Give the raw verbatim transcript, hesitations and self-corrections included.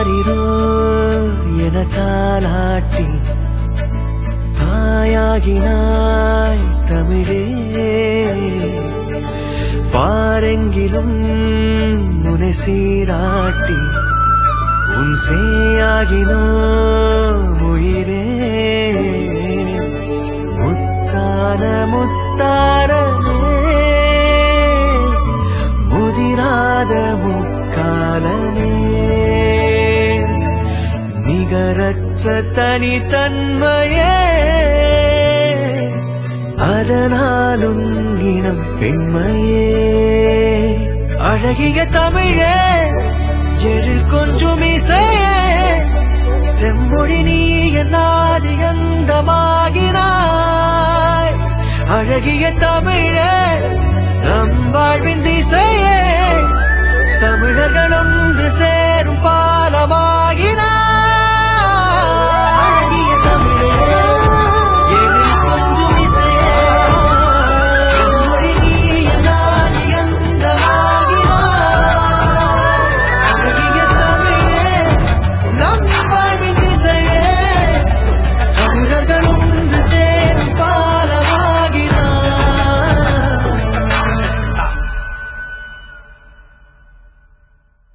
ஆரிரோ என தாலாட்டி தாயாகினாய் தமிழே பாரெங்கிலும் முனை சீராட்டி உன் சேயாகினோ உயிரே முத்தான முத்தாரமே முதிராத முக்காலமே நிகரற்ற தனித்தன்மையே அதனாலும் இனம் பெண்மையே அழகிய தமிழே எழில் கொஞ்சம் இசையே செம்மொழி நீ என்னாதி அந்தமாகினாய் அழகிய தமிழே நம் வாழ்வின் திசையே தமிழர்கள் ஒன்று சேரும் பால